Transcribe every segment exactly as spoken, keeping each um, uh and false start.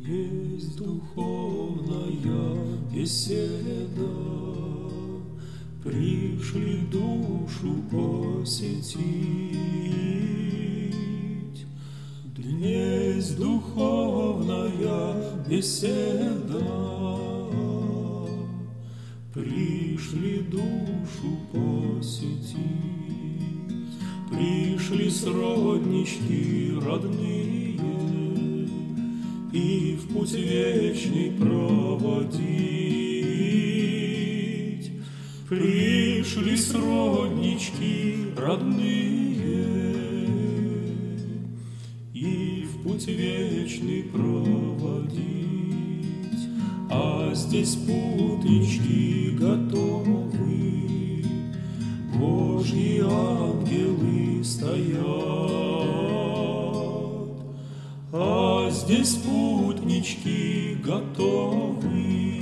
Есть духовная беседа, пришли душу посетить. Есть духовная беседа, пришли душу посетить. Пришли сроднички родные и в путь вечный проводить. Пришли сроднички родные и в путь вечный проводить. А здесь путнички готовы, Божьи ангелы стоят. А здесь путнички готовы,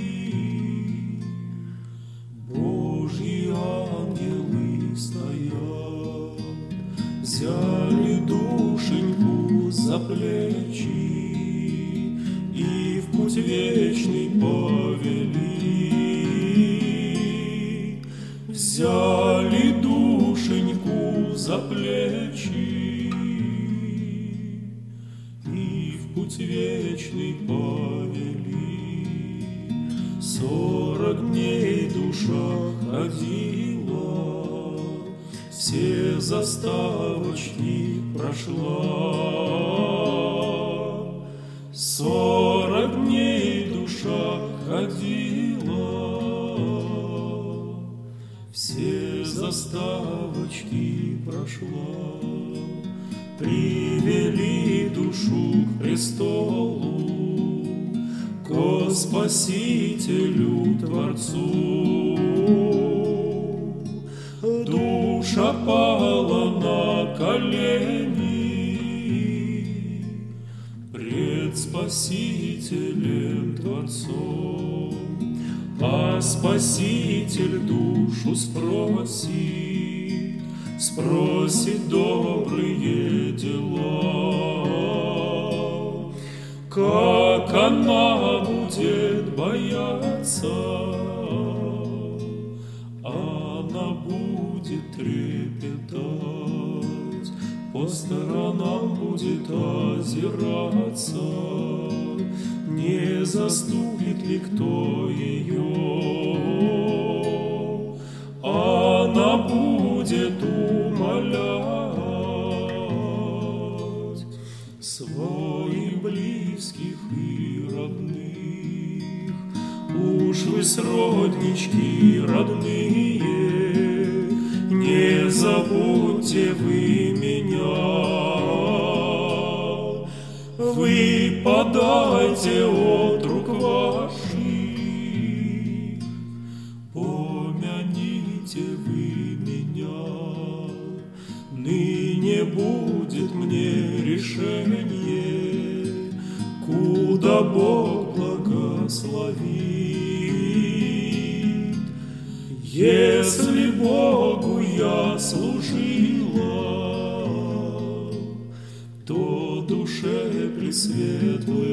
Божьи ангелы стоят. Взяли душеньку за плечи и в путь вечный повели. Взяли душеньку за плечи и в путь вечный повели. Сорок дней душа ходила, все заставочки прошла. Сорок дней душа ходила, все заставочки прошла. Привели душу к престолу, ко Спасителю Творцу. Душа пала на колени пред Спасителем Творцом. А Спаситель душу спросит, спросит добрые дела. Как она будет бояться, она будет трепетать, по сторонам будет озираться, не заступит ли кто ее. Она будет умолять своих близких и родных. Уж вы, сроднички родные, не забудьте вы меня. Вы подайте от рук ваших, помяните вы меня. Ныне будет мне решение, куда Бог благословит. Если Богу я служила, то душе пресветлый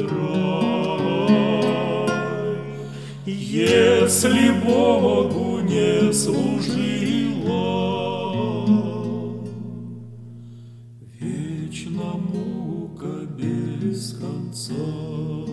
рай. Если Богу не служила, вечна мука без конца.